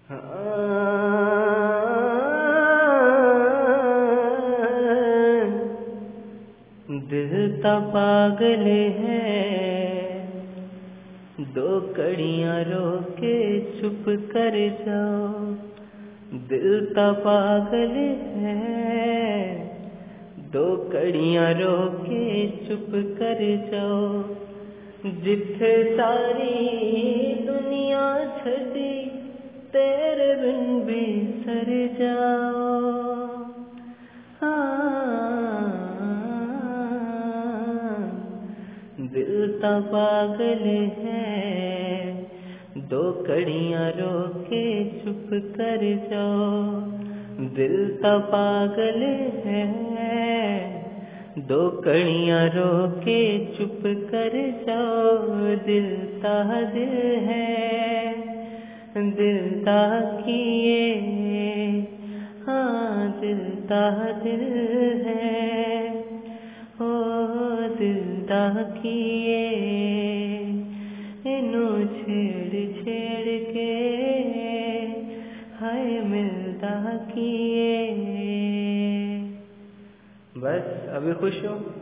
दिल ता पागल है, दो कड़ियां रोके चुप कर जाओ। दिल ता पागल है, दो कड़ियां रोके चुप कर जाओ। जिथे सारी दुनिया छड़ी, तेरे बिन भी सर जाओ। दिल ता पागल है, दो कड़ियां रोके चुप कर जाओ। दिल ता पागल है, दो कड़ियां रोके चुप कर जाओ। दिल है, दिल ता किए, हाँ दिल है, ओ दिल किए। इनू छेड़ छेड़ के हाय मिलता किए। बस अभी खुश हो?